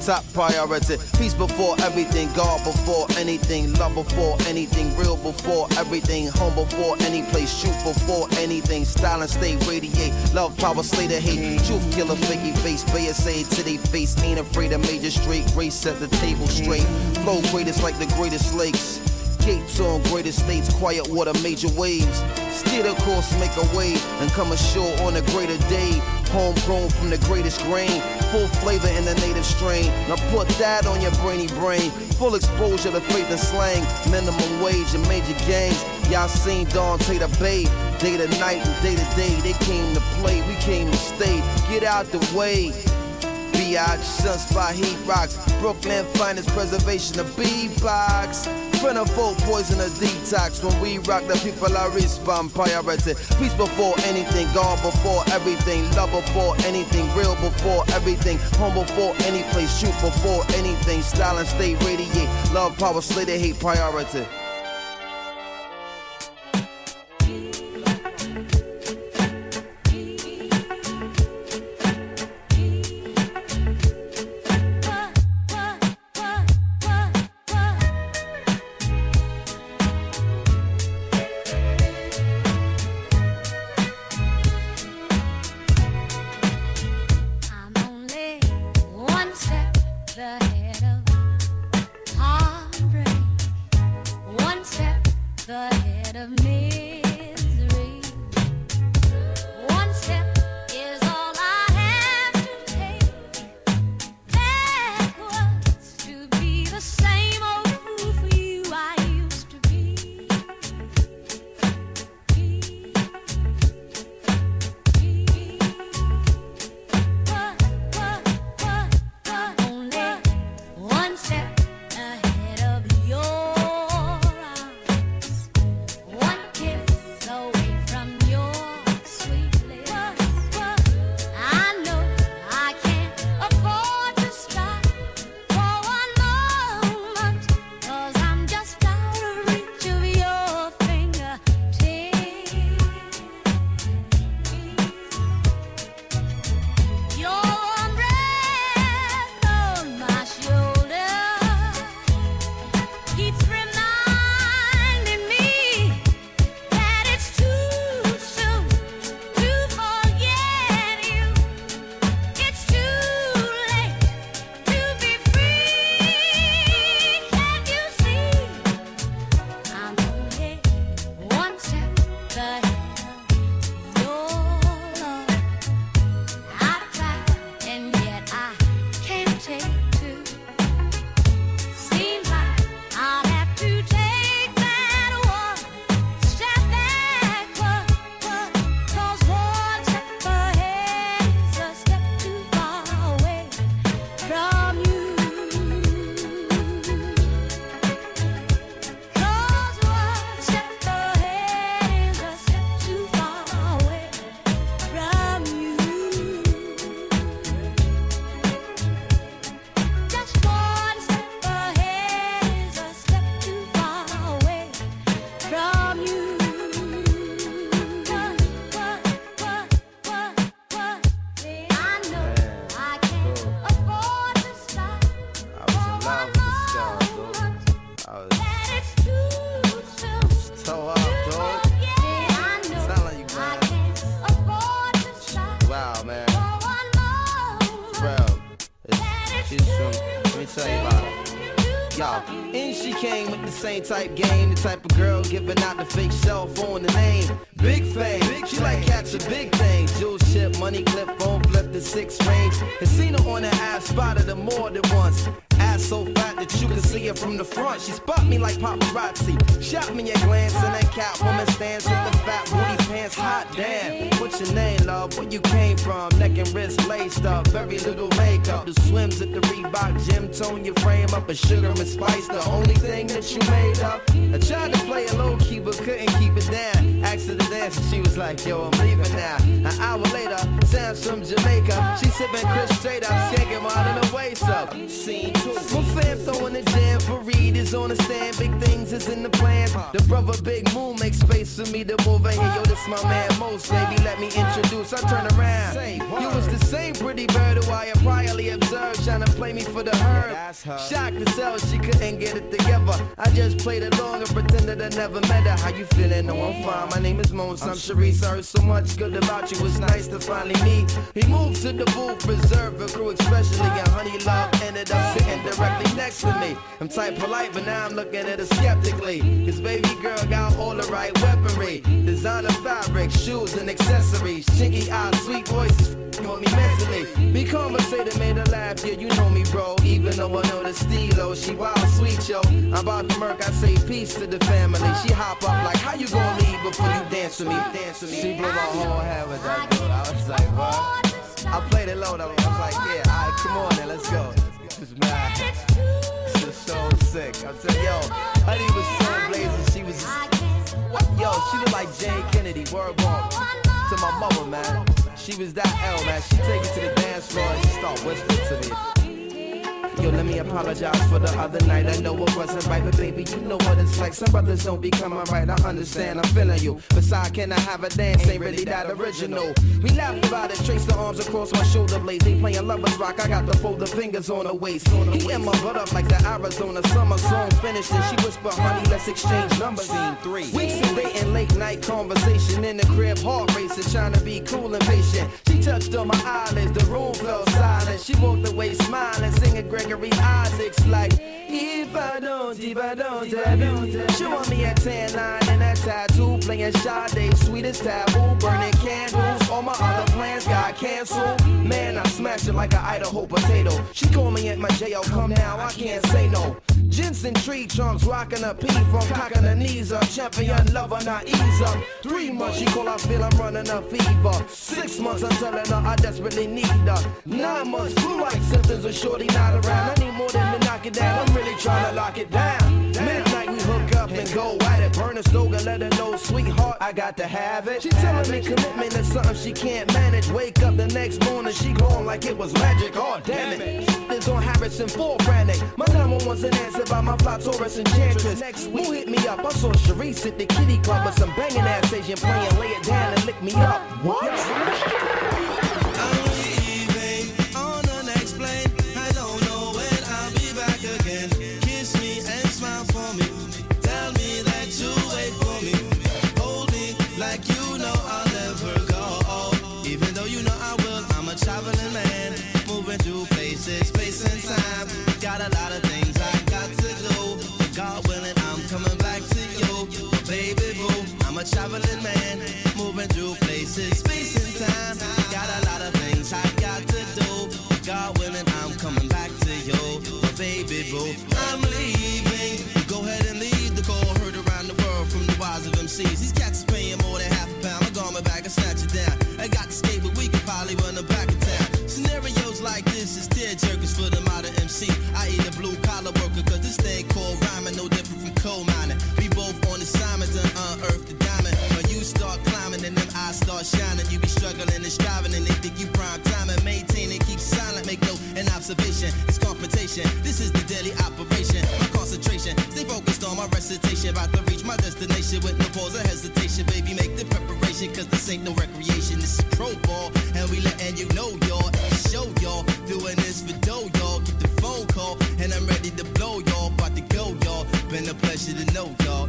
top priority. Peace before everything, God before anything, love before anything, real before everything, home before any place, truth before anything, style and stay radiate, love, power, slay the hate, truth killer, fakey face, Bayer say to they face, ain't afraid of major straight, race set the table straight, flow greatest like the greatest lakes, gates on great estates, quiet water, major waves, steer the course, make a way, and come ashore on a greater day, homegrown from the greatest grain, full flavor in the native strain, now put that on your brainy brain, full exposure to faith and slang, minimum wage and major gains, y'all seen Dante the Bay, day to night and day to day, they came to play, we came to stay, get out the way. B.I.G. Sunspot, Heat Rocks, Brooklyn finest preservation of B-Box. Friend of folk, poison a detox. When we rock, the people are respond priority. Peace before anything, God before everything, love before anything, real before everything, home before any place, truth before anything, style and stay radiate, love, power, slay the hate priority. Type game, the type of girl giving out the fake cell phone, the name Big Fame, she like catching big things, jewel ship, money clip, phone flip the 6 range, and seen her on the ass, spotted her more than once, ass so fat that you can see her from the front, she spot me like paparazzi, shot me a glance, and that Catwoman stands with the fat booty pants, hot damn, what's your name, love, where you came from, neck and wrist laced up, very little makeup, the swims at the Reebok gym, tone your frame up, and sugar and spice, the only thing that you made up, I tried to play it low key, but couldn't keep it down, asked her to dance, and she was like, yo, I'm leaving now, an hour later, Sam's from Jamaica, she sipping Chris straight up, skanking while in the waist up, scene 2, my fam throwing the jam for Reed is on the stand, big things is is in the plans. The brother Big Moon makes space for me to move in here. Yo, this my man Most, baby, let me introduce. I turn around. You was the same pretty bird who I had priorly observed, trying to play me for the herd. Shocked to tell she couldn't get it together. I just played along and pretended I never met her. How you feeling? No, I'm fine. My name is Mons. I'm Sharice. I heard so much good about you. It's nice to finally meet. He moved to the booth, reserved for crew especially, and Honey Love ended up sitting directly next to me. I'm type polite, but now I'm looking at her skeptically. His baby girl got all the right weaponry, designer fabric, shoes and accessories, chinky eyes, sweet voices, on me mentally. Be conversated, made her laugh, yeah, you know me, bro. Even though I know the stilo, she wild sweet, yo. I'm about to murk, I say peace to the family. She hop up like, how you gonna leave before you dance with me? Dance with me. She blew my whole head with that dude. I was like, what? I played it low though. I was like, yeah, alright, come on then, let's go. This is mad. This is so sick. I'm telling you, yo, Honey was so blazing. She was, yo, she looked like Jane Kennedy. Word bomb to my mother, man. She was that L, man. She take it to the dance floor and she start whispering to me. Yo, let me apologize for the other night. I know it wasn't right, but baby, you know what it's like. Some brothers don't be coming right. I understand, I'm feeling you. Besides, can I have a dance? Ain't really that original. We laughed about it, traced the arms across my shoulder blades. They playing lovers rock, I got to fold the fingers on her waist. He in my butt up like the Arizona summer song finished. And she whispered, honey, let's exchange numbers. Scene 3. Weeks of dating, late night conversation in the crib, heart racing, trying to be cool and patient. She touched on my eyelids, the room fell silent. She walked away smiling, singing Gregory Isaacs like, if I don't, showing me a tan line and a tattoo, playing Sade, sweetest taboo, burning candles, all my other plans got canceled. Man, I smashed it like an Idaho potato. She called me at my jail, come now, I can't say no. Jensen tree trunks, rocking a pee from cocking her knees up. Champion lover, not ease up. 3 months, she call, I feel I'm running a fever. 6 months, I'm telling her I desperately need her. 9 months, flu-like symptoms of shorty not around. I need more than to knock it down, I'm really trying to lock it down. Midnight, we hook up and go at it. Burn a slogan, let her know, sweetheart, I got to have it. She telling me commitment is something she can't manage. Wake up the next morning, she gone like it was magic. Oh, damn it. It's on Harrison 4 frantic. My number one's an answer by my fly Taurus enchantress. Next week, who hit me up? I saw Sharice at the kitty club with some banging ass Asian playing. Lay it down and lick me up. What? I'm leaving on the next plane. I don't know when I'll be back again. Kiss me and smile for me. Tell me that you wait for me. Hold me like you know I'll never go. Even though you know I will, I'm a traveling man. Moving through places, space and time. Got a lot of things I got to do. God willing, I'm coming back to you. Baby boo, I'm a traveling man. Moving through places, space and time. Got a lot of things I got to do. God willing, I'm coming back to you. Baby boo, I'm leaving. Go ahead and leave the call. Heard around the world from the wise of MCs. These cats are paying more than £50. I'm going back and snatch it down. I got to skate, but we can probably run them back in town. Scenarios like this is tear jerkers for the modern MC. I eat a blue collar worker, cause this thing called rhyming no different from coal mining. We both on assignment to unearth the diamond. When you start climbing and them eyes start shining, you be struggling and striving and they think you prime time and maintain and keep silent. Make no an observation, it's confrontation. This is the daily operation. My concentration, stay focused on my recitation. About to reach my destination with no pause or hesitation. Baby, make the preparation, cause this ain't no recreation. This is pro ball, and we letting you know, y'all. Show y'all, doing this for dough, y'all. Get the phone call, and I'm ready to blow, y'all. About to go, y'all. Been a pleasure to know, y'all.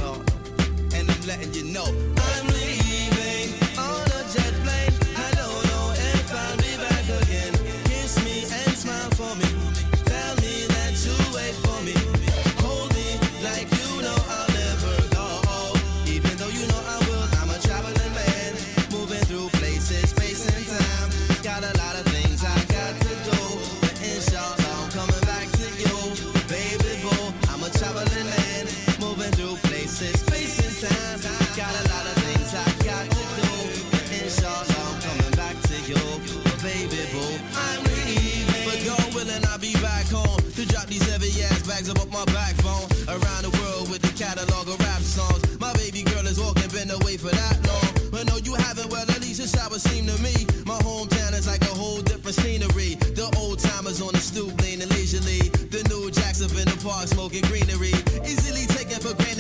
And I'm letting you know I'm leaving on a jet plane. I don't know if I'll be back again. Kiss me and smile for me. Tell me that you wait for me. Hold me like you know I'll never go. Even though you know I will, I'm a traveling man. Moving through places, space and time. Got a lot of things I got to do. But inshallah, I'm coming back to you. Baby boo, I'm a traveling man. Moving through places, space and time. Got a lot of things I got to do. But inshallah, I'm coming back to you. Baby boo, I'm leaving. But God willing, I'll be back home to drop these heavy ass bags up my backbone. Around the world with the catalog of rap songs. My baby girl is walking, been away for that long. But no, you haven't, well, at least it's how it seemed to me. My hometown is like a whole different scenery. The old timers on the stoop, leaning leisurely. The new jacks up in the park, smoking greenery. Easily taken for granted.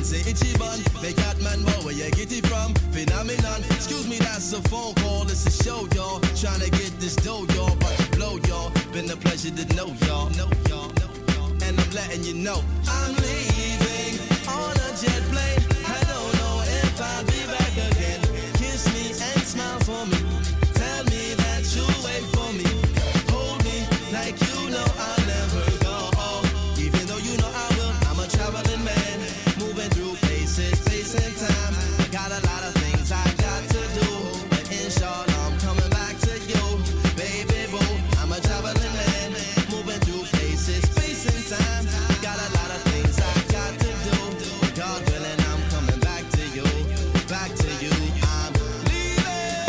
say itchy bun. Make that man know where you get it from. Phenomenon. Excuse me, that's a phone call. It's a show, y'all. Trying to get this dough, y'all. About to blow, y'all. Been a pleasure to know y'all. And I'm letting you know I'm leaving on a jet plane. I don't know if I'll be back again. Kiss me and smile for me. Tell me that you'll wait for me. Hold me like you know I'll never go. Even though you know I will, I'm a traveling man. Moving through places, space and time. I got a lot of things I got to do, but inshallah I'm coming back to you. Baby boo, I'm a traveling man. Moving through places, space and time. I got a lot of things I got to do, but God willing I'm coming back to you. Back to you, I'm leaving.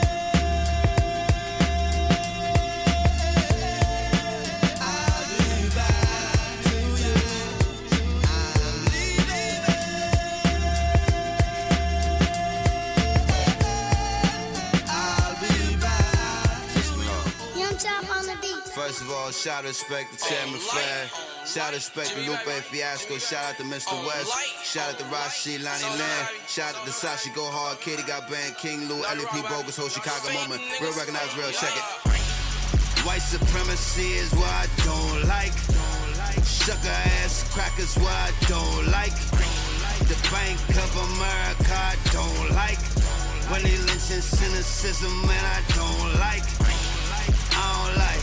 I'll be back to you. I'm leaving. I'll be back to you. Young Chop on the beat. First of all, shout out respect to Chairman Flair. Shout out respect to Lupe Fiasco. Shout out to Mr. West. Shout out to Rashid, Lonnie Land. Shout out to Sashi Go Hard, Katie Got Band, King Lou, LEP Bogus, whole Chicago moment. Real recognize real, check it. White supremacy is what I don't like. Sugar ass crackers what I don't like. The Bank of America I don't like. When they lynching cynicism, man, I don't like. I don't like.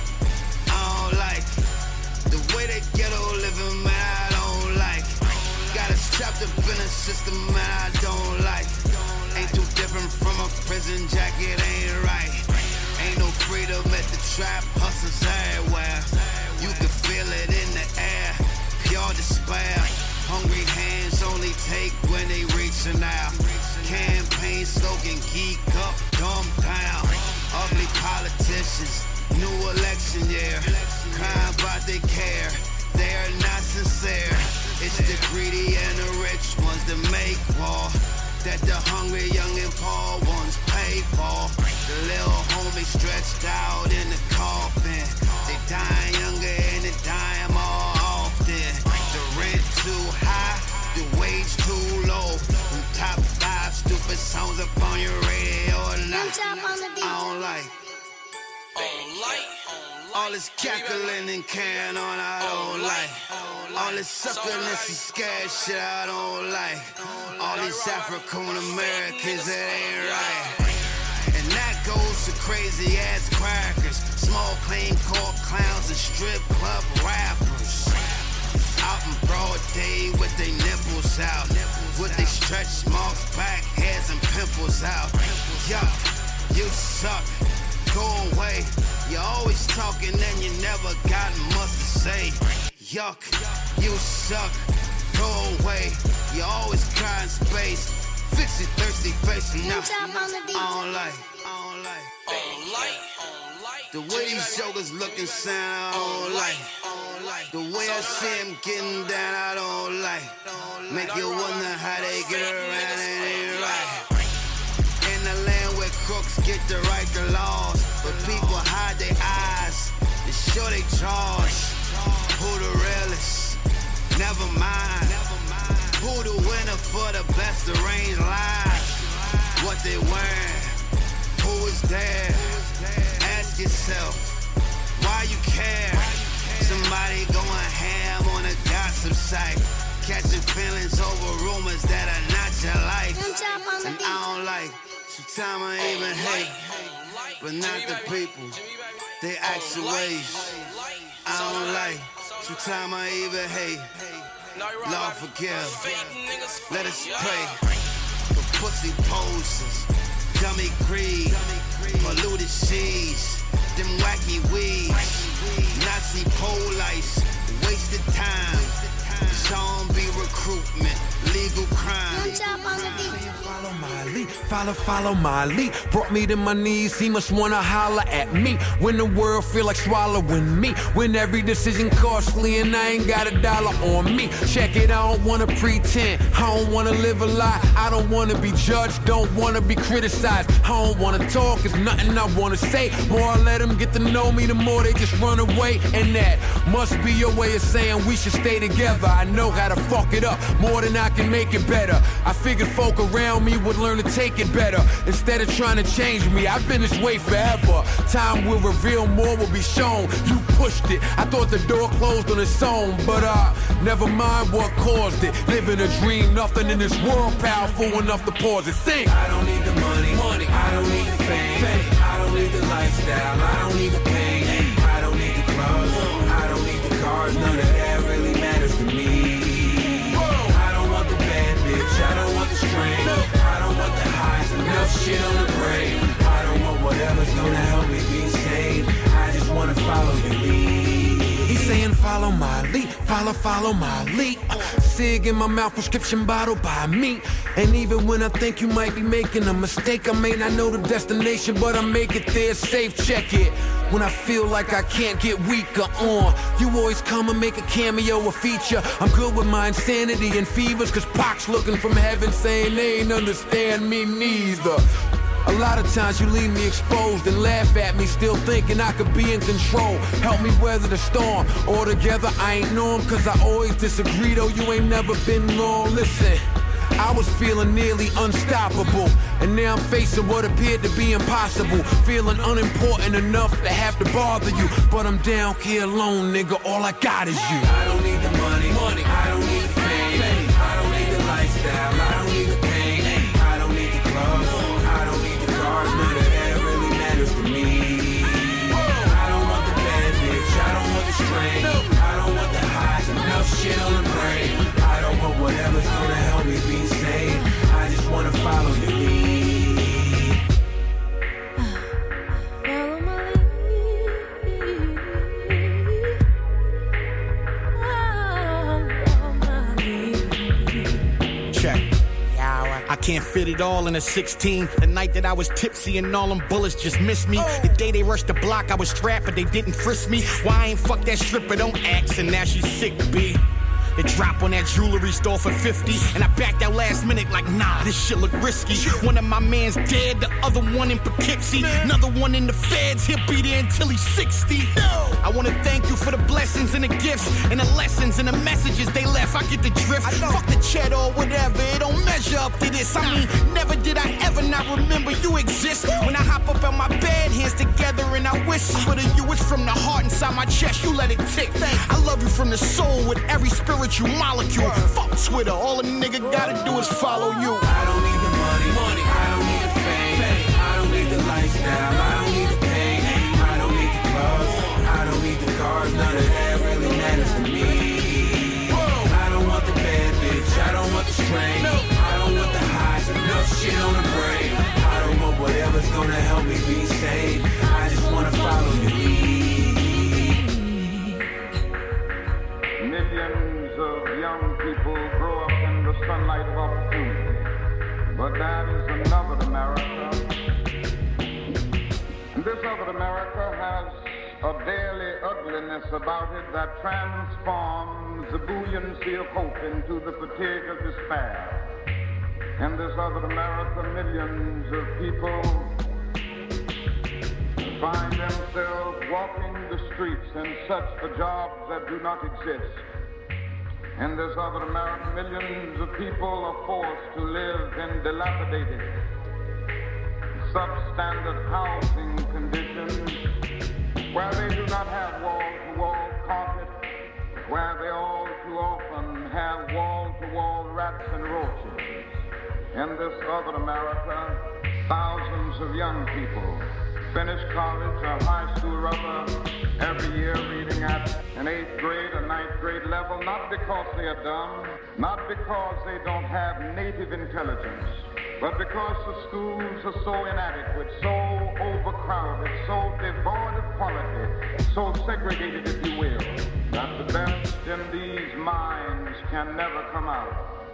The way they ghetto living, man, I don't like. Got us trapped up in a system, man, I don't like. Ain't too different from a prison jacket, ain't right. Ain't no freedom at the trap, hustles everywhere. You can feel it in the air, pure despair. Hungry hands only take when they reaching out. Campaign slogan, geek up, dumb down. Ugly politicians, new election year. Crime about they care, they are not sincere. It's the greedy and the rich ones that make war, that the hungry young and poor ones pay for. The little homie stretched out in the coffin. They dying younger and they dying more often. The rent too high, the wage too low. Them top 5 stupid songs up on your radio Young Chop on the beat. I don't like. All this cackling and carrying on, I don't like. All this suckiness and scared shit, I don't like. All these African Americans, that ain't right. And that goes to crazy ass crackers, small clean court clowns and strip club rappers. Out in broad day with they nipples out, with they stretch marks, back hairs and pimples out. Yuck, you suck. Go away. You're always talking and you never got much to say. Yuck, you suck. Go away. You always cry in space. Fix your thirsty face and now I don't like. The way these jokers looking sound, I don't like. The way I see them getting down, I don't like. Make you wonder how they get around, it ain't right. In the land where crooks get to write the laws, but people hide their eyes and show they charge. Who the realest? Never mind. Who the winner for the best arranged lives? What they wearing? Who is there? Ask yourself, why you care? Somebody going ham on a gossip site, catching feelings over rumors that are not your life. And I don't like. Sometimes I even hate, but not the people. They act your ways. I don't like. Sometimes I even hate. Lord forgive. Let us pray for pussy poses, dummy greed, polluted seeds, them wacky weeds, Nazi police, wasted time, zombie recruitment, legal crime. Young Chop on the beat. Follow my lead. follow my lead. Brought me to my knees, he must wanna holler at me. When the world feel like swallowing me. When every decision costly and I ain't got $1 on me. Check it, I don't wanna pretend, I don't wanna live a lie. I don't wanna be judged, don't wanna be criticized. I don't wanna talk, there's nothing I wanna say. More I let them get to know me, the more they just run away. And that must be your way of saying we should stay together. I know how to fuck it up more than I can make it better. I figured folk around me would learn to take it better instead of trying to change me. I've been this way forever. Time will reveal, more will be shown. You pushed it, I thought the door closed on its own, but never mind what caused it. Living a dream, nothing in this world powerful enough to pause it. Sing. I don't need the money, I don't need the fame, I don't need the lifestyle, I don't need the pain, I don't need the clothes, I don't need the cars, none of that really matters to me. I don't want the bad bitch, I don't want the strain, I don't want the highs, enough shit on the brain. I don't want whatever's gonna help me be sane, I just wanna follow your lead. He's saying follow my lead, follow my lead. Cig in my mouth, prescription bottle by me. And even when I think you might be making a mistake, I may not know the destination, but I make it there safe. Check it. When I feel like I can't get weaker on, you always come and make a cameo, a feature. I'm good with my insanity and fevers, cause Pac's looking from heaven saying they ain't understand me neither. A lot of times you leave me exposed and laugh at me, still thinking I could be in control. Help me weather the storm. Altogether I ain't know him, cause I always disagree, though you ain't never been wrong. Listen, I was feeling nearly unstoppable, and now I'm facing what appeared to be impossible. Feeling unimportant enough to have to bother you, but I'm down here alone, nigga, all I got is you. I don't need the money, I don't need the fame, I don't need the lifestyle, I don't need the pain, I don't need the clubs, I don't need the cars, none of that really matters to me. I don't want the bad bitch, I don't want the strain, I don't want the highs, enough shit on the brain. I don't want whatever's gonna help me be sane, I just wanna follow your lead. Follow my lead. Follow my lead. Check. I can't fit it all in a 16. The night that I was tipsy and all them bullets just missed me. The day they rushed the block, I was strapped, but they didn't frisk me. Why I ain't fuck that stripper, don't ask, and now she's sick, B. They drop on that jewelry store for 50, and I backed out last minute like, nah, this shit look risky. One of my mans dead, the other one in Poughkeepsie, another one in the feds, he'll be there until he's 60. I wanna thank you for the blessings and the gifts, and the lessons and the messages they left. I get the drift, fuck the cheddar or whatever, it don't measure up to this. I mean, never did I ever not remember you exist. When I hop up on my bed, hands together and I whisper to you, it's from the heart inside my chest, you let it tick. I love you from the soul with every spiritual molecule. Fuck Twitter, all a nigga gotta do is follow you. I don't need the money, I don't need the fame, I don't need the lifestyle, I don't need the pain, I don't need the clothes, I don't need the cars, none of that really matters to me. I don't want the bad bitch, I don't want the strain, I don't want the highs, enough shit on the brain. I don't want whatever's gonna help me be sane, I just wanna follow your lead. Millions of young people grow up in the sunlight of opportunity, but that is another America. This other America has a daily ugliness about it that transforms the buoyancy of hope into the fatigue of despair. In this other America, millions of people find themselves walking the streets in search for jobs that do not exist. In this other America, millions of people are forced to live in dilapidated, substandard housing conditions where they do not have wall-to-wall carpet, where they all too often have wall-to-wall rats and roaches. In this other America, thousands of young people finish college or high school rather every year reading at an 8th grade or 9th grade level, not because they are dumb, not because they don't have native intelligence, but because the schools are so inadequate, so overcrowded, so devoid of quality, so segregated, if you will, that the best in these minds can never come out.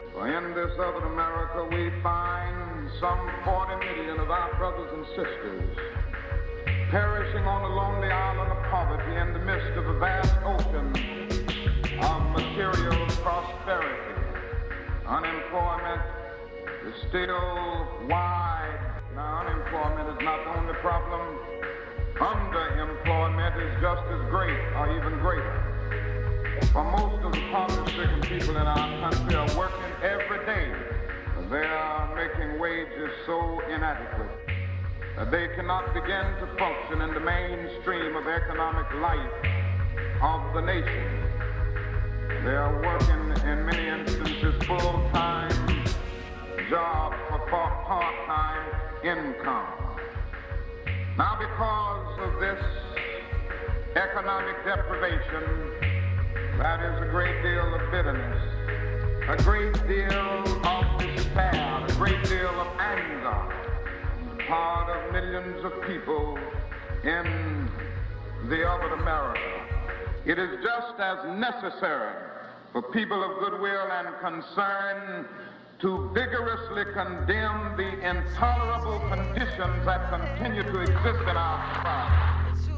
For in this other America we find some 40 million of our brothers and sisters perishing on a lonely island of poverty in the midst of a vast ocean of material prosperity. Unemployment is still wide. Now, unemployment is not the only problem. Underemployment is just as great or even greater. For most of the poverty-stricken people in our country are working every day. They are making wages so inadequate that they cannot begin to function in the mainstream of economic life of the nation. They are working in many instances full-time jobs for part-time income. Now, because of this economic deprivation, that is a great deal of bitterness, a great deal of despair, a great deal of anger on the part of millions of people in the other America. It is just as necessary for people of goodwill and concern to vigorously condemn the intolerable conditions that continue to exist in our society.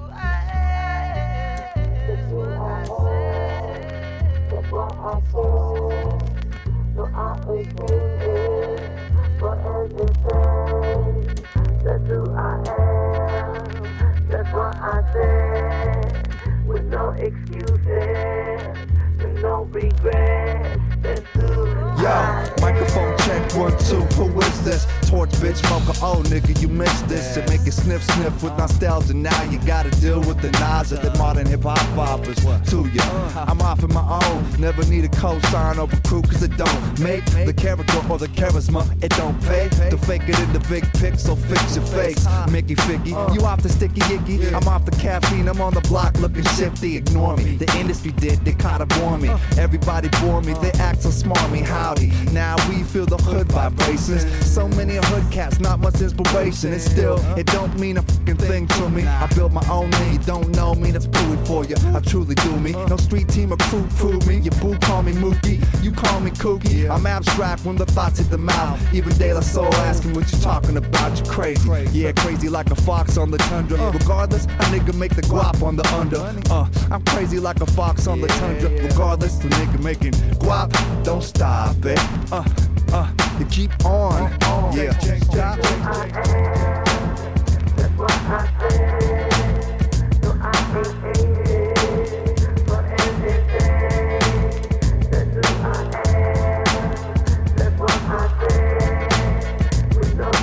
That's who I am, that's what I say, with no excuses, with no regrets, that's who Yo, microphone check, 1, 2, who is this? Torch bitch, mocha, oh nigga, you missed this. To make it sniff sniff with nostalgia, now you gotta deal with the nausea that modern hip-hop offers to ya. I'm off on my own, never need a cosign or a crew, cause it don't make the character or the charisma, it don't pay to fake it in the big pic, so fix your face. Mickey Figgy, you off the sticky icky, I'm off the caffeine, I'm on the block looking shifty, ignore me. The industry did, they caught up on me. Everybody bore me, they act so smarmy, howdy. Now we feel the hood vibrations. So many hood cats, not much inspiration. And still, it don't mean a fucking thing to me. I built my own name, you don't know me, that's proving for you. I truly do me. No street team or crew prove me. Your boo call me Mookie, you call me Kooky. I'm abstract when the thoughts hit the mouth. Even De La Soul asking what you talking about, you crazy. Yeah, crazy like a fox on the tundra. Regardless, a nigga make the guap on the under. I'm crazy like a fox on the tundra. Regardless, the nigga making guap, don't stop it. You keep on, yeah. that's what I say, so I ain't hated for anything, that's who I am, that's what I say, with no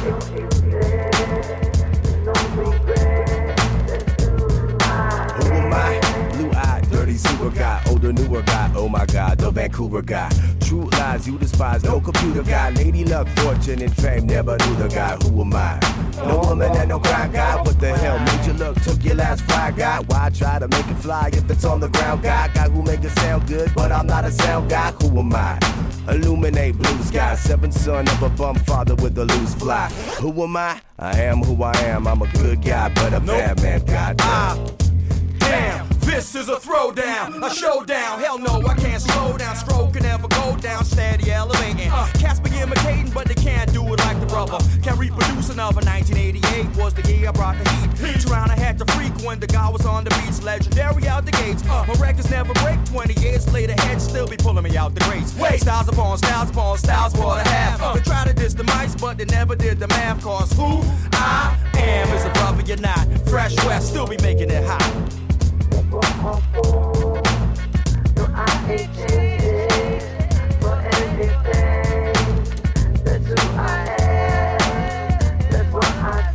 excuses, with no regrets, that's who I am. Who am I? Blue-eyed, dirty super guy, older, newer guy, oh my god, the Vancouver guy. True lies you despise, no computer guy. Lady luck, fortune, and fame, never knew the guy. Who am I? No woman and no crime guy. What the hell made you look? Took your last fry guy. Why try to make it fly if it's on the ground guy? Guy who make it sound good, but I'm not a sound guy. Who am I? Illuminate blue sky, seventh son of a bum father with a loose fly. Who am I? I am who I am. I'm a good guy, but a bad man. Goddamn. Damn, this is a throwdown, a showdown. Hell no, I can't slow down. Stroke can never go down, steady elevating. Cats be imitating, but they can't do it like the rubber. Can't reproduce another. 1988 was the year I brought the heat. Around I had to freak when the guy was on the beats. Legendary out the gates. My records never break. 20 years later, heads still be pulling me out the grates. Wait, styles upon styles upon styles for the half. They try to diss the mics, but they never did the math. Cause who I am is a brother you're not. Fresh West still be making it hot. What I feel, no, I ain't changing for anything. That's who I am, that's what I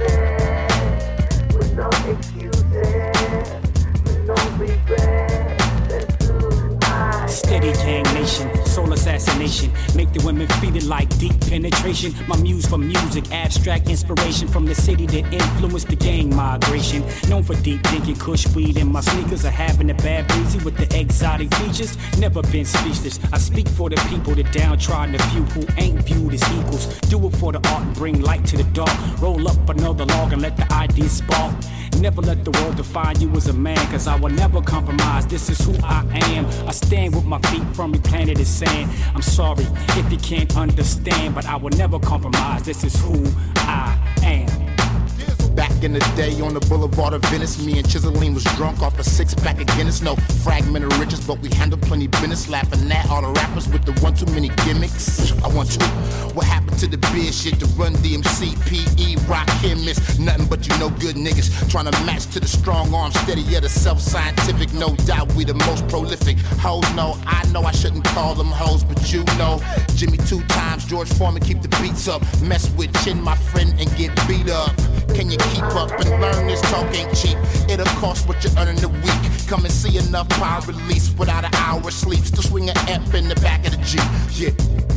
say, with no excuses, with no regrets. That's who I am. Steady gang nation, soul assassination. Make the women feel it like deep penetration. My muse for music, abstract inspiration from the city that influenced the gang migration. Known for deep thinking, kush weed in my sneakers, or having a bad breezy with the exotic features. Never been speechless. I speak for the people, the downtrodden, the few who ain't viewed as equals. Do it for the art and bring light to the dark. Roll up another log and let the ideas spark. Never let the world define you as a man, cause I will never compromise. This is who I am. I stand with my feet firmly planted in sand. I'm sorry if you can't understand, but I will never compromise. This is who I am. Back in the day on the boulevard of Venice, me and Chiseline was drunk off a 6-pack of Guinness. No fragment of riches, but we handled plenty business. Laughing at all the rappers with the one too many gimmicks. I want to. What happened to the big shit? The Run DMC, PE, Rock, Chemist. Nothing but you know good niggas. Trying to match to the strong arm, steady yet the self-scientific. No doubt we the most prolific. Hoes know, I know I shouldn't call them hoes, but you know. Jimmy 2 times, George Foreman keep the beats up. Mess with Chin, my friend, and get beat up. Can you keep up and learn this talk ain't cheap? It'll cost what you earn in a week. Come and see enough power release without an hour of sleep. Still swing an amp in the back of the Jeep. Yeah.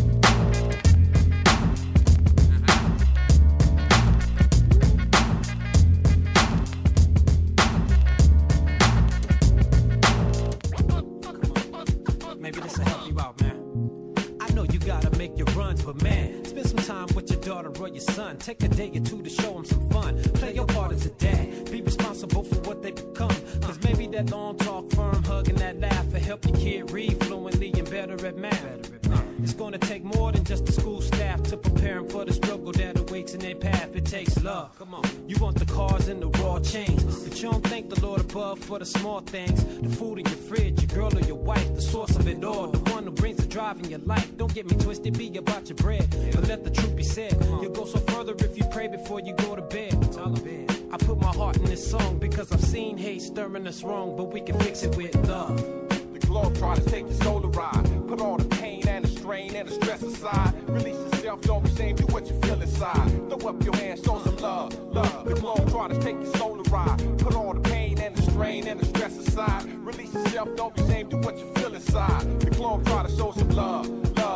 Maybe this will help you out, man. I know you gotta make your runs, but man, spend some time with your daughter or your son. Take a day or two to show them some fun. Play your part as a dad. Be responsible for what they become. Cause maybe that long talk, firm hug, and that laugh will help your kid read fluently and better at math. It's gonna take more than just the school staff to prepare them for the struggle that awaits in their path. It takes love. Come on. You want the cars and the raw chains, but you don't thank the Lord above for the small things. The food in your fridge, your girl or your wife, the source of it all, the one who brings the drive in your life. Don't get me twisted, be about your bread, but let the truth be said. You'll go so further if you pray before you go to bed. I put my heart in this song because I've seen hate stirring us wrong, but we can fix it with love. The globe try to take your soul a ride. Put all the pain and the strain and the stress aside. Release yourself, don't be ashamed, do what you feel inside. Throw up your hands, show some love. The globe try to take your soul a ride. Put all the pain and the strain and the stress aside. Release yourself, don't be ashamed, do what you feel inside. The globe try to show some love.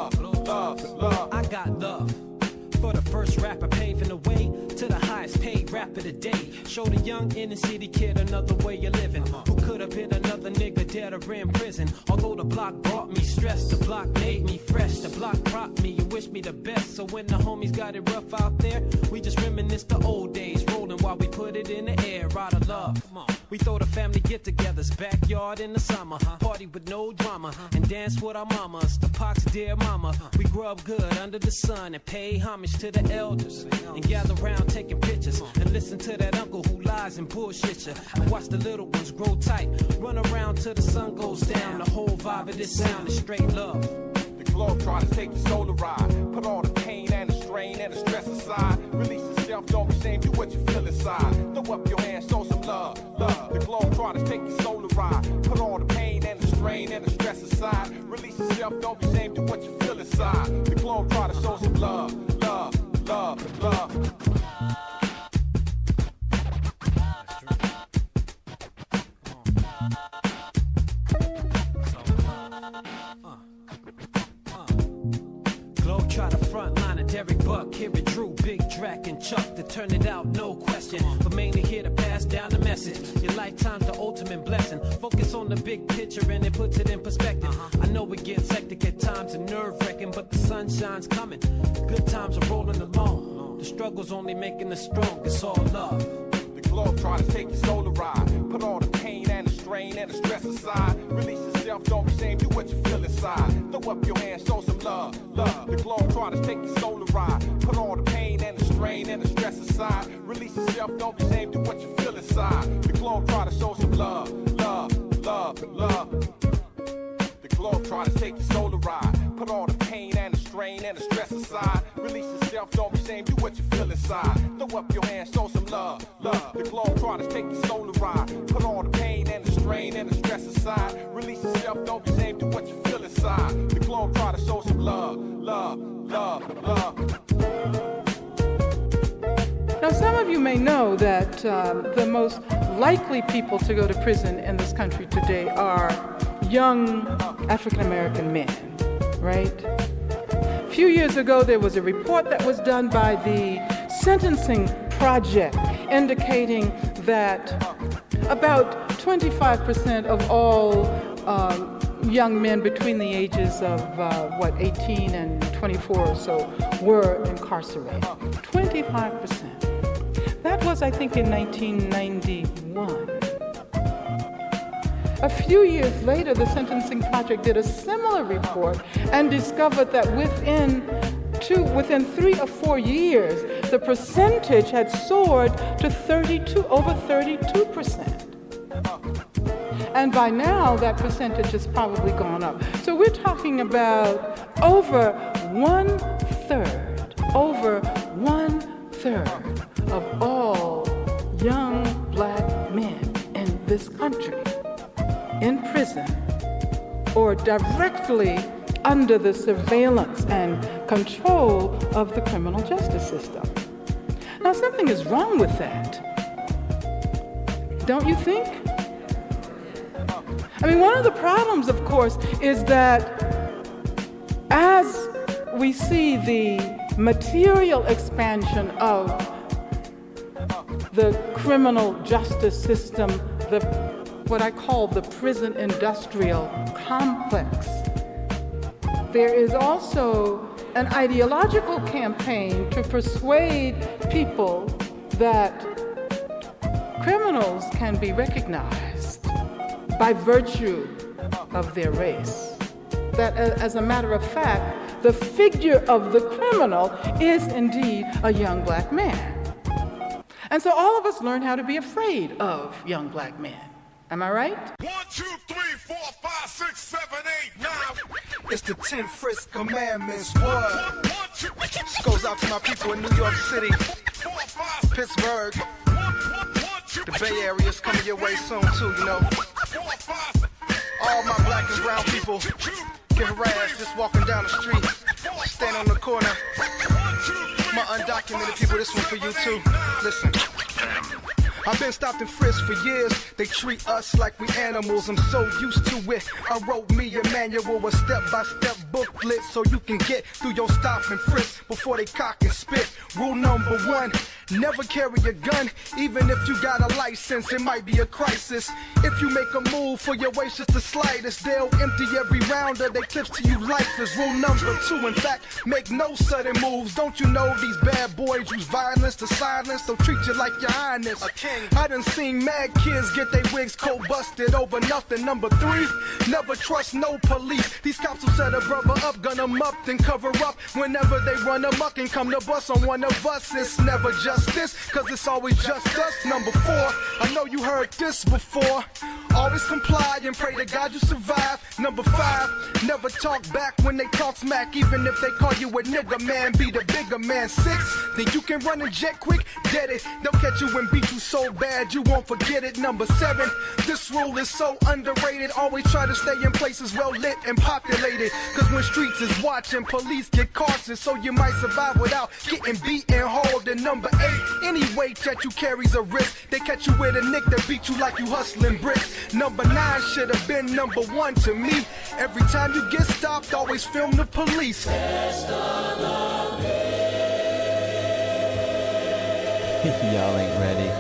I got love for the first rapper paving the way to the highest paid rapper today. Show the young inner city kid another way of living. Who could have hit another nigga dead or in prison? Although the block brought me stress, the block made me fresh. The block propped me and wished me the best. So when the homies got it rough out there, we just reminisce the old days, rolling while we put it in the air. Out of love. We throw the family get-togethers, backyard in the summer. Party with no drama and dance with our mamas. The Pac's dear mama. We grew up good under the sun and pay homage to the elders and gather round taking pictures and listen to that uncle who lies and bullshit you and watch the little ones grow tight, run around till the sun goes down. The whole vibe of this sound is straight love. The globe try to take your soul a ride. Put all the pain and the strain and the stress aside. Release yourself, don't be ashamed, do what you feel inside. Throw up your hands, show some love. The globe try to take your soul a ride. Put all the pain and the strain and the stress aside. Release yourself, don't be ashamed, do what you feel inside. The globe try to show some love. Globe try to front line of Derek Buck, here it Drew, Big Drac and Chuck to turn it out, no question. But mainly here to pass down the message. Your lifetime's the ultimate blessing. Focus on the big picture and it puts it in perspective. I know it gets hectic at times and nerve-wracking, but the sunshine's coming. Good times are rolling along. The struggle's only making us strong. It's all love. The globe try to take your soul a ride. Put all the pain and the strain and the stress aside. Release yourself, don't be ashamed, do what you feel inside. Throw up your hands, show some love. The globe try to take your soul a ride. Put all the pain and the strain and the stress aside. Release yourself, don't be ashamed, do what you feel inside. The globe try to show some love. The globe try to take your soul a ride. Put all the pain and the strain and the stress aside. Release yourself, don't be ashamed, do what you feel inside. Throw up your hands, show some love. The globe try to take your soul a ride. Put all the pain and the strain and the stress aside. Release yourself, don't be ashamed, do what you feel inside. The globe try to show some love. Now, some of you may know that the most likely people to go to prison in this country today are young African-American men, right? A few years ago, there was a report that was done by the Sentencing Project indicating that about 25% of all young men between the ages of, 18 and 24 or so were incarcerated. 25%. That was, I think, in 1991. A few years later, the Sentencing Project did a similar report and discovered that within 3 or 4 years, the percentage had soared to over 32%. And by now, that percentage has probably gone up. So we're talking about over one-third of all young black men in this country in prison or directly under the surveillance and control of the criminal justice system. Now, something is wrong with that. Don't you think? I mean, one of the problems, of course, is that as we see the material expansion of the criminal justice system, what I call the prison industrial complex, there is also an ideological campaign to persuade people that criminals can be recognized by virtue of their race. That, as a matter of fact, the figure of the criminal is indeed a young black man. And so all of us learn how to be afraid of young black men. Am I right? 1, 2, 3, 4, 5, 6, 7, 8, 9. It's the 10 Frisk Commandments. What? This goes out to my people in New York City, Pittsburgh. The Bay Area's coming your way soon too, you know. All my black and brown people get harassed just walking down the street, stand on the corner. My undocumented people, this one for you too. Listen. I've been stopped and frisked for years. They treat us like we animals. I'm so used to it. I wrote me a manual, a step-by-step booklet, so you can get through your stop and frisk before they cock and spit. Rule number 1, never carry a gun, even if you got a license. It might be a crisis. If you make a move for your waist just the slightest, they'll empty every round of their clips to you lifeless. Rule number 2, in fact, make no sudden moves. Don't you know these bad boys use violence to silence? They'll treat you like your highness. I done seen mad kids get their wigs cold busted over nothing. Number 3, never trust no police. These cops will set a brother up, gun him up, then cover up whenever they run amok and come to bust on one of us. It's never justice, cause it's always just us. Number 4, I know you heard this before. Always comply and pray to God you survive. Number 5, never talk back when they talk smack, even if they call you a nigga, man, be the bigger man. 6, think you can run and jet quick, get it. They'll catch you and beat you so bad you won't forget it. Number 7, this rule is so underrated. Always try to stay in places well lit and populated, cause when streets is watching, police get cautious, so you might survive without getting beat and hauled. And number 8, any weight that you carry's a risk. They catch you with a nick that beat you like you hustling bricks. Number 9 should have been number 1 to me. Every time you get stopped, always film the police. Y'all ain't ready.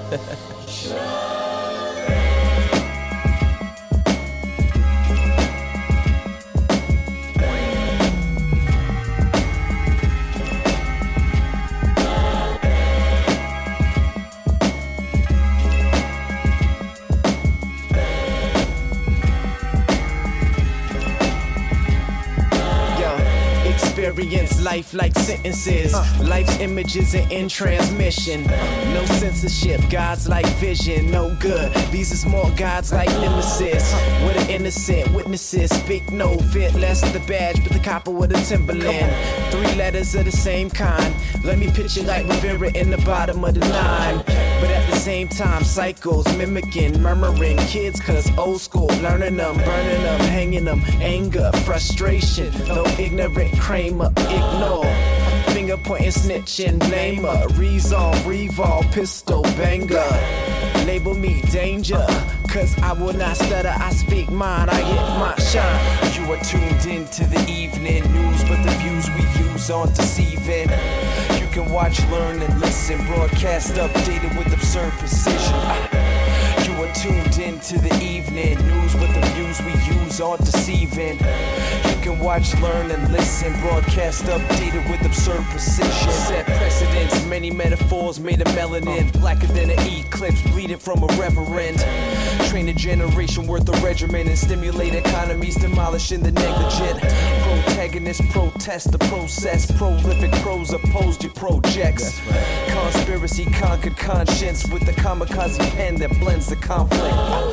Experience life like sentences. Life's images are in transmission. No censorship, God's like vision. No good, these is more gods like nemesis. With an innocent witnesses speak no fit. Less the badge, but the copper with a Timberland. 3 letters of the same kind. Let me picture like Rivera in the bottom of the 9. But at the same time, cycles mimicking, murmuring kids, cause old school, learning them, burning them, hanging them, anger, frustration, no ignorant Kramer, ignore. Finger pointing, snitching, blamer, resolve, revolve, pistol, banger. Label me danger, cause I will not stutter, I speak mine, I get my shine. You are tuned in to the evening news, but the views we use aren't deceiving. You can watch, learn, and listen, broadcast updated with absurd precision. You are tuned in to the evening news, but the views we use aren't deceiving. You can watch, learn, and listen, broadcast updated with absurd precision. Set precedents, many many metaphors made of melanin, blacker than an eclipse, bleeding from a reverend. Train a generation worth of regimen and stimulate economies, demolishing the negligent. Protagonists protest the process, prolific pros opposed your projects. Conspiracy conquered conscience with the kamikaze pen that blends the conflict.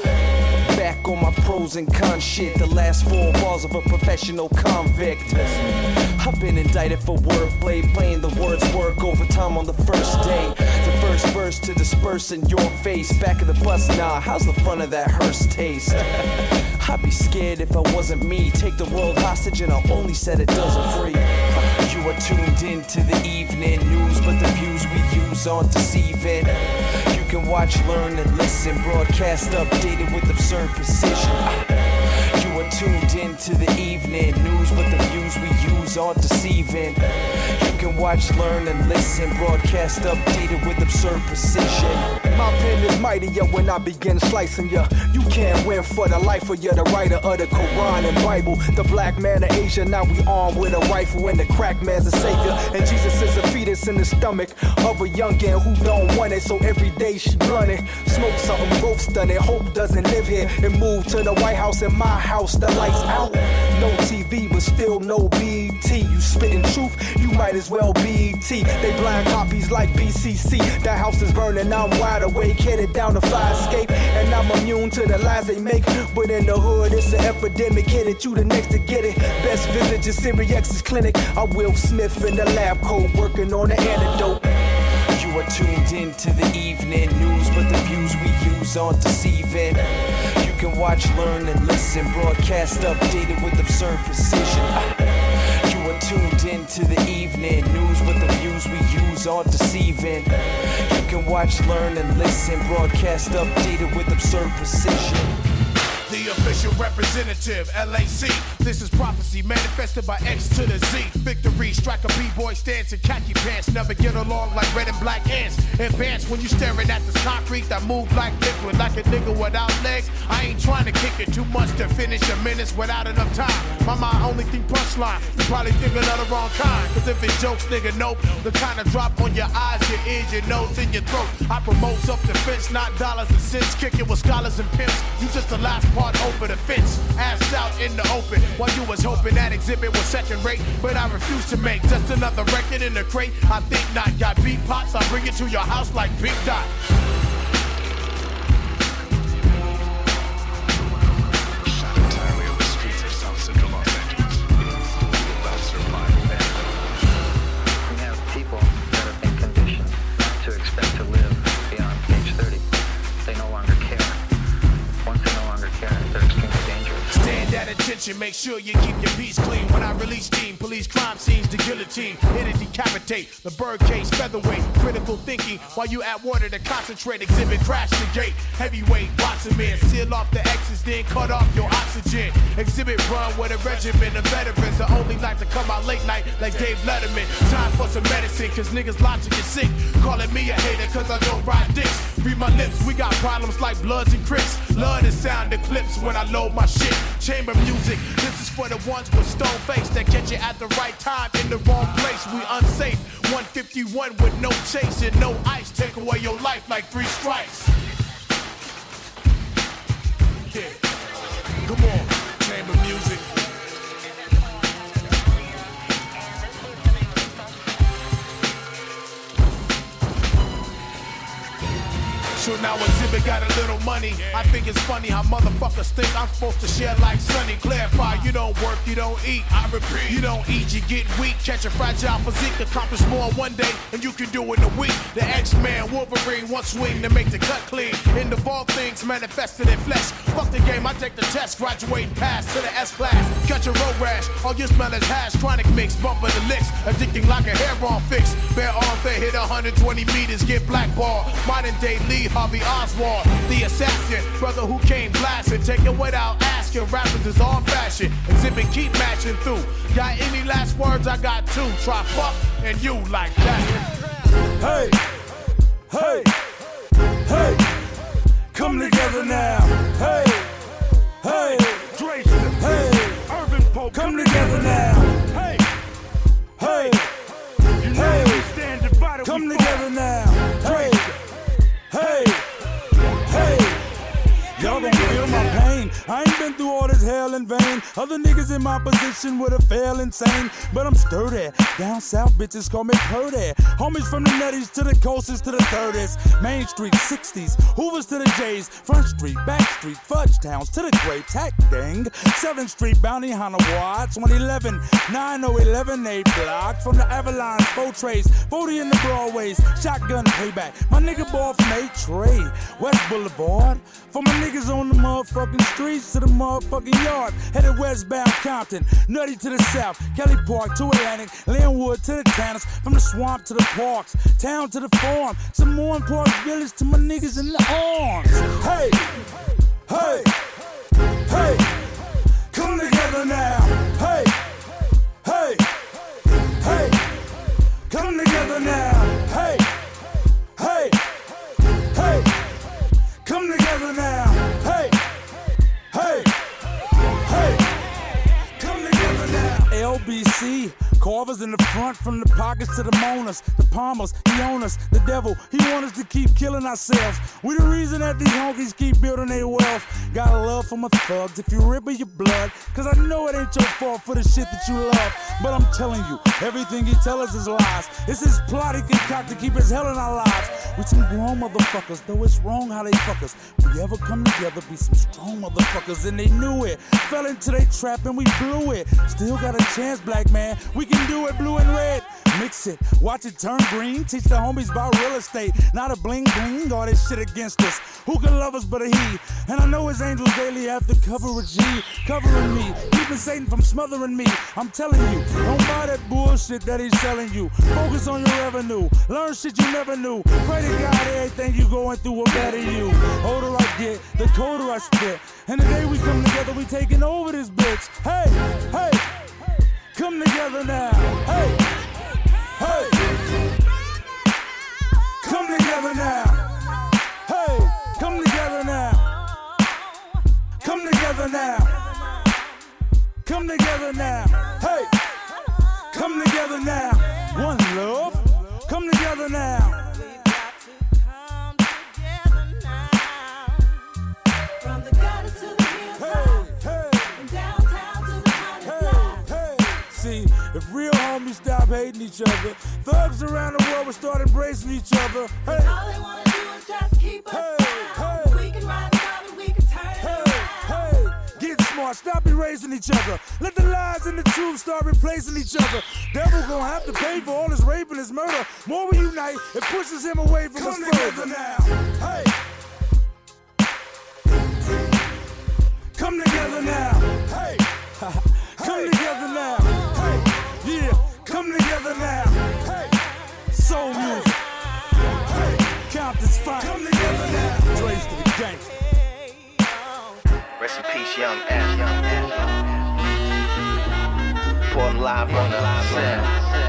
Back on my pros and cons shit, the last 4 balls of a professional convict. I've been indicted for wordplay, playing the words work overtime on the first day. The first verse to disperse in your face. Back of the bus, nah, how's the front of that hearse taste? I'd be scared if I wasn't me. Take the world hostage and I'll only set a dozen free. You are tuned in to the evening news, but the views we use aren't deceiving. You can watch, learn, and listen. Broadcast updated with absurd precision. You are tuned in to the evening news, but the views we use aren't deceiving. You can watch, learn, and listen. Broadcast updated with absurd precision. My pen is mightier when I begin slicing ya. You can't win for the life of ya. The writer of the Quran and Bible, the black man of Asia. Now we armed with a rifle and the crack man's a savior. And Jesus is a fetus in the stomach of a youngin' who don't want it. So every day she blunted. Smoke something, both stunning. Hope doesn't live here and move to the White House. In my house, the lights out. No TV, but still no BET. You spitting truth, you might as well BET. They blind copies like BCC. That house is burning, I'm wide awake, headed down the fire escape. And I'm immune to the lies they make. But in the hood, it's an epidemic. Hit it, you the next to get it. Best visit to Sirius's clinic. I'm Will Smith in the lab coat, working on the antidote. You are tuned in to the evening news, but the views we use aren't deceiving. You can watch, learn, and listen. Broadcast updated with absurd precision. You are tuned in to the evening news, but the views we use aren't deceiving. You can watch, learn, and listen. Broadcast updated with absurd precision. The official representative, LAC. This is prophecy manifested by X to the Z. Victory, strike a B-boy stance in khaki pants. Never get along like red and black ants. Advance when you staring at this concrete that move like liquid, like a nigga without legs. I ain't trying to kick it too much to finish a minutes without enough time. My mind only think punchline. You probably thinking of the wrong kind. Cause if it's jokes, nigga, nope. The kind of drop on your eyes, your ears, your nose, and your throat. I promote self-defense, not dollars and cents. Kicking with scholars and pimps. You just the last part over the fence, ass out in the open. While you was hoping that exhibit was second rate, but I refuse to make just another record in the crate. I think not. Got beat pots, I bring it to your house like Big Dot. Shot entirely on the streets of South Central Los Angeles. It's about survival. We have people that are in condition to expect to live beyond age 30. They no longer care. Once they no longer care, they're extremely dangerous. Stand at attention, make sure you keep your piece clean. When I release steam, police crime scenes, the guillotine. Hit it, decapitate, the bird case, featherweight. Critical thinking, while you add water to concentrate. Exhibit, crash the gate. Heavyweight, boxing man. Seal off the X's, then cut off your oxygen. Exhibit, run with a regiment of veterans that only like to come out late night like Dave Letterman. Time for some medicine, cause niggas logic is sick. Calling me a hater cause I don't ride dicks. Read my lips, we got problems like Bloods and Crips. Love the sound of clips when I load my shit. Chamber music, this is for the ones with stone face that catch you at the right time in the wrong place. We unsafe, 151 with no chasing, no ice. Take away your life like 3 strikes. Yeah, come on, chamber music. So now Exhibit got a little money. I think it's funny how motherfuckers think I'm supposed to share like Sonny. Clarify, you don't work, you don't eat. I repeat, you don't eat, you get weak. Catch a fragile physique, accomplish more one day than you can do in a week. The X-Man, Wolverine, one swing to make the cut clean. In the ball things manifested in flesh. Fuck the game, I take the test, graduate pass to the S-class. Catch a road rash, all you smell is hash. Chronic mix, bumping the licks, addicting like a hair-on fix. Bare arms, they hit 120 meters, get blackballed. Modern day Lee Harvey Oswald, the assassin, brother who came blasting, take it without asking. Rappers is all fashion, Exhibit keep matching through. Got any last words? I got 2. Try fuck and you like that. Hey, hey, hey, come together now. Hey, hey, hey, Urban Pope, come together now. Hey, hey, hey, stand divided. Come together now. Hey, hey, hey. Y'all gon' feel my pain. I ain't been through all this hell in vain. Other niggas in my position would've failed insane, but I'm sturdy. Down south, bitches call me Purdy. Homies from the nutties to the coasters to the 30s. Main Street, 60s, Hoovers to the J's. Front Street, Back Street, Fudge Towns to the Great Tack Gang. 7th Street, Bounty Hunter Watts. 111, 9011 A block. From the Avalons, 4 trays, 40 in the Broadways. Shotgun payback. My nigga ball from A-Tray. West Boulevard. For my niggas on the motherfucking streets to the motherfucking yard. Headed westbound Compton, Nutty to the south, Kelly Park to Atlantic, Linwood to the Tanners, from the swamp to the parks, town to the farm, some more Park Village to my niggas in the arms. Hey, hey, hey, come together now. Hey, hey, hey, come together now. Hey, hey, hey. Come together now. Hey, hey, hey. Come together now. LBC. Carvers in the front, from the pockets to the moaners, the palmers, he own us, the devil, he want us to keep killing ourselves. We the reason that these honkies keep building their wealth. Got a love for my thugs, if you rip of your blood, cause I know it ain't your fault for the shit that you love. But I'm telling you, everything he tell us is lies. It's his plot he concoct to keep his hell in our lives. We some grown motherfuckers, though it's wrong how they fuck us. We ever come together, be some strong motherfuckers, and they knew it. Fell into their trap and we blew it. Still got a chance, black man, we can do it, blue and red. Mix it, watch it turn green. Teach the homies about real estate, not a bling bling. All this shit against us. Who can love us but a he? And I know his angels daily have to cover a G, covering me, keeping Satan from smothering me. I'm telling you, don't buy that bullshit that he's selling you. Focus on your revenue, learn shit you never knew. Pray to God everything you going through will better you. Older I get, the colder I spit. And the day we come together, we taking over this bitch. Hey, hey. Come together now. Hey, hey. Come together now. Hey, come together now. Come together now. Come together now. Hey, come together now. One love. Come together now. If real homies stop hating each other, thugs around the world will start embracing each other. Hey, all they wanna do is just keep us down. We can rise up and we can turn it around. Hey, get smart, stop erasing each other. Let the lies and the truth start replacing each other. Devil gonna have to pay for all his rape and his murder. More we unite, it pushes him away from us further now. Hey, come together now. Hey, come together now. Yeah, come together now. Hey, soul music. Hey, Compton's fine. Come together now. Trace to the gangster. Rest in peace, young Ash. Pour him live on the set.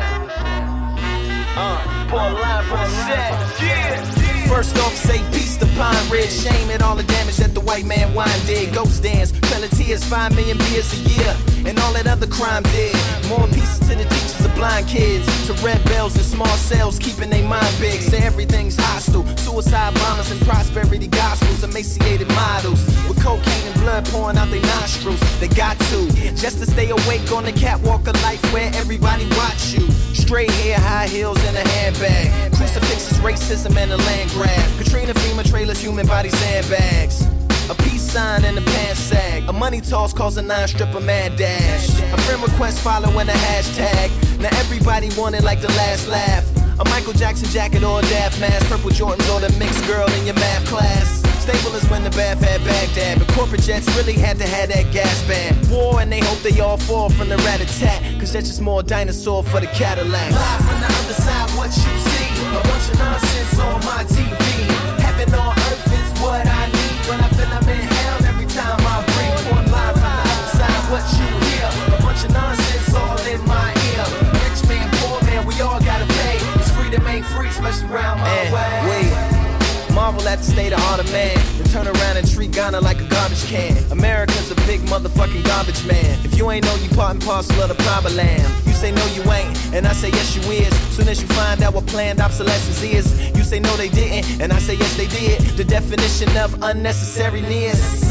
Pour him live on the set. Yeah. First off, say peace to Pine Ridge. Shame at all the damage that the white man wine did. Ghost dance, Pelletiers, 5 million beers a year, and all that other crime did. More pieces to the teachers of blind kids, to red bells in small cells, keeping their mind big. Say everything's hostile. Suicide bombers and prosperity gospels, emaciated models with cocaine and blood pouring out their nostrils. They got to, just to stay awake on the catwalk of life where everybody watch you. Straight hair, high heels, and a handbag. Crucifixes, racism, and a land grab. Katrina, FEMA trailers, human body sandbags. A peace sign and a pants sag. A money toss calls a 9-stripper mad dash. A friend request following a hashtag. Now everybody wanted like the last laugh. A Michael Jackson jacket or a Daft mask. Purple Jordans or the mixed girl in your math class. Stable is when the bath had Baghdad, but corporate jets really had to have that gas band. War and they hope they all fall from the rat-a-tat, cause that's just more dinosaur for the Cadillacs. Live from the other side, what you see, a bunch of nonsense on my TV. Heaven on earth is what I need, when I feel I'm in hell every time I breathe. One live from the other side, what you hear, a bunch of nonsense all in my ear. Rich man, poor man, we all gotta pay. It's freedom ain't free, especially around my way. Wait. marvel at the state of art of man. Then turn around and treat Ghana like a garbage can. America's a big motherfucking garbage man. If you ain't know, you part and parcel of the problem land. You say no you ain't, and I say yes you is. Soon as you find out what planned obsolescence is, you say no they didn't, and I say yes they did. The definition of unnecessariness.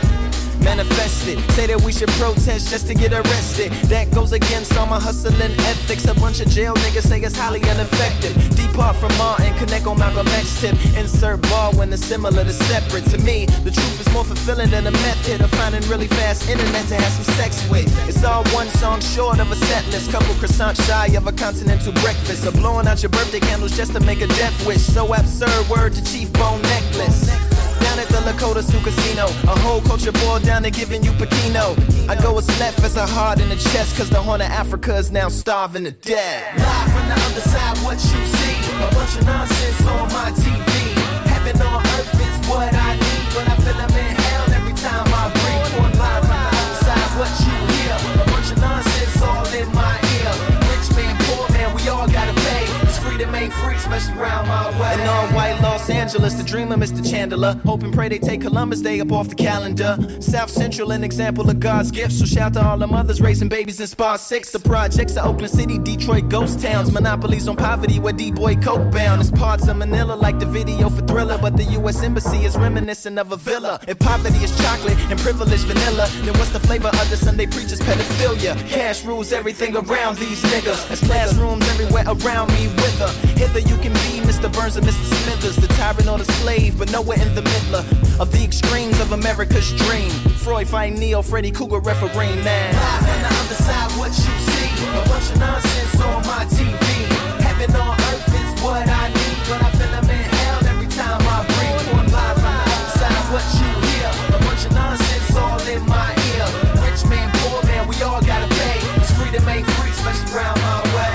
Manifested, say that we should protest just to get arrested. That goes against all my hustling ethics. A bunch of jail niggas say it's highly ineffective. Depart from Martin, connect on Malcolm X tip. Insert ball when it's similar to separate. To me, the truth is more fulfilling than a method of finding really fast internet to have some sex with. It's all one song short of a set list. Couple croissants shy of a continental breakfast. Or blowing out your birthday candles just to make a death wish. So absurd, word to Chief Bone Necklace. Down at the Lakota Sioux Casino, a whole culture boiled down to giving you Pekino. I go as left as a heart in the chest, cause the Horn of Africa is now starving to death. Live from the other side, what you see, a bunch of nonsense on my TV. Heaven on earth is what I need, but I feel I'm in hell every time I breathe. One live from the other side, what you hear, a bunch of nonsense all in my ear. Rich man, poor man, we all gotta pay. Freedom ain't free, especially around my way. In all white Los Angeles, the dreamer Mr. Chandler. Hope and pray they take Columbus Day up off the calendar. South Central, an example of God's gift. So shout to all the mothers raising babies in Spar 6. The projects of Oakland City, Detroit, ghost towns. Monopolies on poverty where D-boy coke bound. It's parts of Manila like the video for Thriller. But the U.S. Embassy is reminiscent of a villa. If poverty is chocolate and privilege vanilla, then what's the flavor of the Sunday preacher's pedophilia? Cash rules everything around these niggas. As classrooms everywhere around me with hither you can be Mr. Burns and Mr. Smithers, the tyrant or the slave, but nowhere in the middle of the extremes of America's dream. Freud fighting Neo, Freddy Cougar refereeing man. Live on the other side, what you see, a bunch of nonsense on my TV. Heaven on earth is what I need, but I feel I'm in hell every time I breathe. One live on the other side, what you hear, a bunch of nonsense all in my ear. Rich man, poor man, we all gotta pay. This freedom ain't free, especially around my way.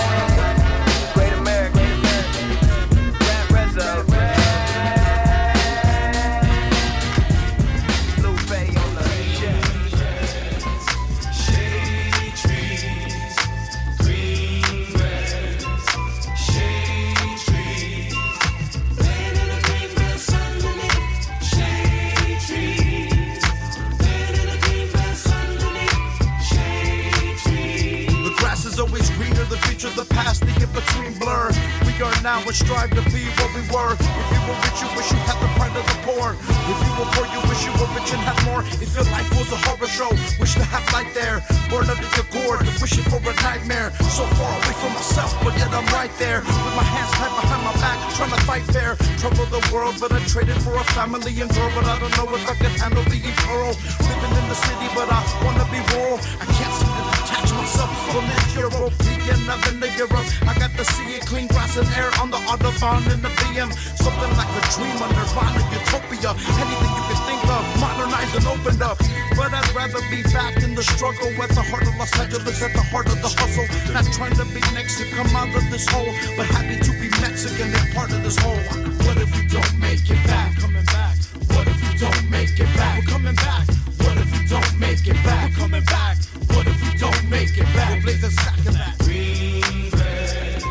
The past, the in-between blur. We are now and strive to be what we were. If you were rich, you wish you had the pride of the poor. If you were poor, you wish you were rich and had more. If your life was a horror show, wish to have light there. Born under your gourd, wishing for a nightmare. So far away from myself, but yet I'm right there. With my hands tied behind my back, trying to fight fair. Trouble the world, but I traded for a family and girl. But I don't know if I can handle the eternal. Living in the city, but I wanna be rural. I can't seem to detach myself from this European. I've been to Europe. I got to see it, clean grass and air on the Autobahn in the BM. Something like a dream, a nirvana, utopia. Anything you can think of, modernized and opened up. But I'd rather be back in the struggle at the heart of Los Angeles, at the heart of the hustle. Not trying to be next to come out of this hole, but happy to be Mexican and part of this whole. What if we don't make it back? Coming back. What if we don't make it back? We're coming back. What if we don't make it back? We're coming back. What if we don't make it back? We'll blaze a stack of that. Green grass,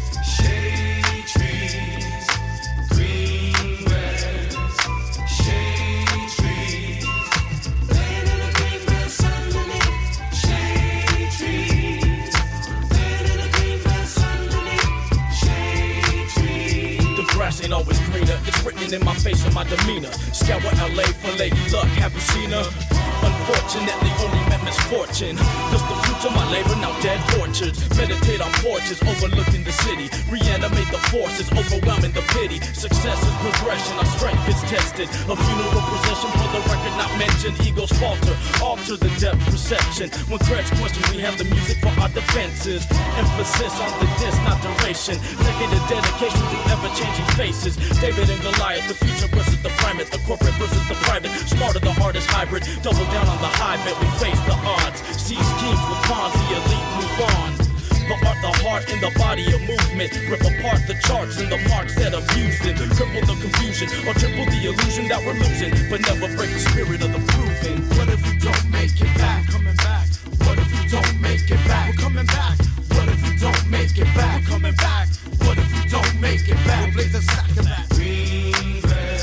shade trees. Green grass, shade trees. Laying in a green grass underneath shade trees. Laying in a green grass underneath shade trees. The grass ain't always greener. It's written in my face and my demeanor. Scour LA for Lady Luck. Have you seen her? Unfortunately, only met misfortune. Just the fruits of my labor, now dead orchards. Meditate on porches, overlooking the city. Reanimate the forces, overwhelming the pity. Success is progression, our strength is tested. A funeral procession for the record not mentioned. Egos falter, alter the depth perception. When creds question, we have the music for our defenses. Emphasis on the diss, not duration. Decade of dedication to ever-changing faces. David and Goliath, the future versus the primate. The corporate versus the private. Smarter, the hardest hybrid. Double down on the high bet, we face the odds. See schemes with pawns, the elite move on. The art, the heart, and the body of movement. Rip apart the charts and the marks that abused it. Cripple the confusion or triple the illusion that we're losing, but never break the spirit of the proving. What if we don't make it back? Coming back. What if we don't make it back? We're coming back. What if we don't make it back? We're coming back. What if we don't make it back? We'll blaze a stack of that. Green grass.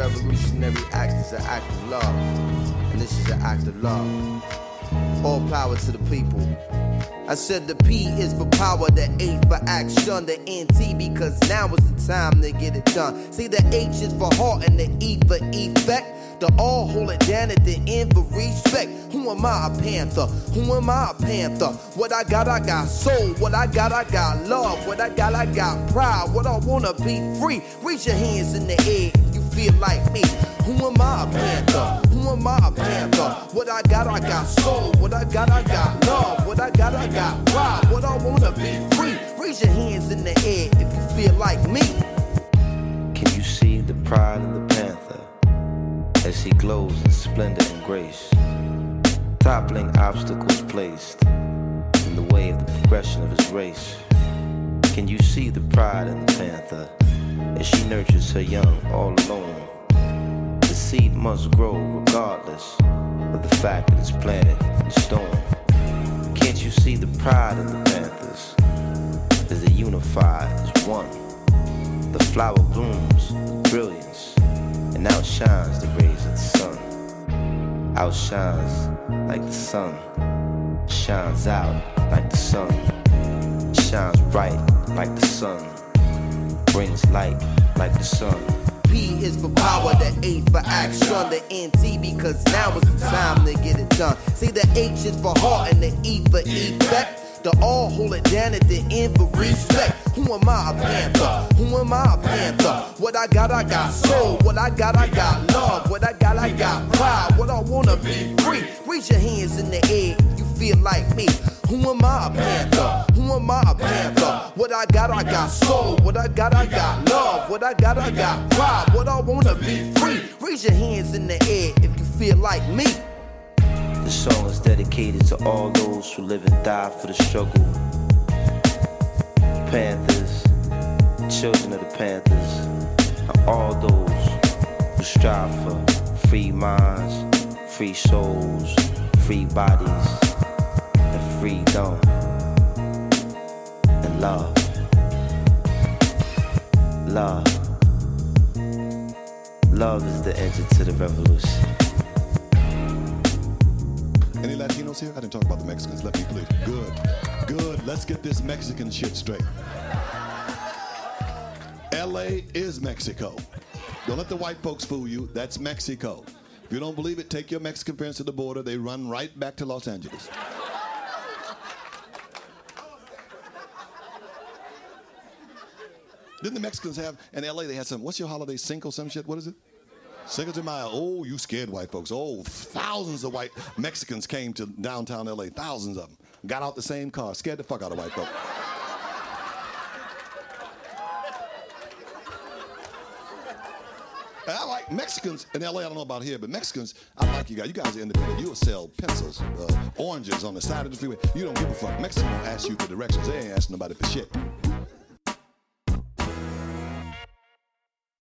revolutionary act is an act of love. And this is an act of love. All power to the people. I said the P is for power, the A for action, the NT because now is the time to get it done. See, the H is for heart and the E for effect. The all hold it down at the end for respect. Who am I, a panther? Who am I, a panther? What I got soul. What I got love. What I got pride. What I wanna be free. Reach your hands in the air if you feel like me. Who am I, a panther? Who am I, a panther? What I got soul. What I got love. What I got pride. What I wanna be free. Reach your hands in the air if you feel like me. Can you see the pride of the panther as he glows in splendor and grace, toppling obstacles placed in the way of the progression of his race? Can you see the pride in the panther as she nurtures her young all alone? The seed must grow regardless of the fact that it's planted in stone. Can't you see the pride in the panthers as they unify as one? The flower blooms with brilliance and outshines the rays of the sun. Outshines like the sun, shines out like the sun, shines bright like the sun, brings light like the sun. P is for power, the A for action, the NT because now is the time to get it done. See, the H is for heart and the E for effect. The all hold it down at the end for respect. Who am I, a panther? Who am I, a panther? What I got soul. What I got love. What I got pride. What I wanna be free. Reach your hands in the air if you feel like me. Who am I, a panther? Who am I, a panther? What I got soul. What I got love. What I got pride. What I wanna be free. Reach your hands in the air if you feel like me. This song is dedicated to all those who live and die for the struggle. Panthers, children of the Panthers, and all those who strive for free minds, free souls, free bodies, and freedom, and love. Love. Love is the engine to the revolution. Any Latinos here? I didn't talk about the Mexicans. Let me please. Good. Let's get this Mexican shit straight. LA is Mexico. Don't let the white folks fool you. That's Mexico. If you don't believe it, take your Mexican friends to the border. They run right back to Los Angeles. Didn't the Mexicans have, in LA, they had some, what's your holiday, Cinco, some shit? What is it? Cinco de Mayo. Oh, you scared white folks. Oh, thousands of white Mexicans came to downtown LA. Thousands of them. Got out the same car. Scared the fuck out of white folks. And I like Mexicans in LA. I don't know about here, but Mexicans, I like you guys. You guys are independent. You'll sell pencils, oranges on the side of the freeway. You don't give a fuck. Mexicans don't ask you for directions. They ain't asking nobody for shit.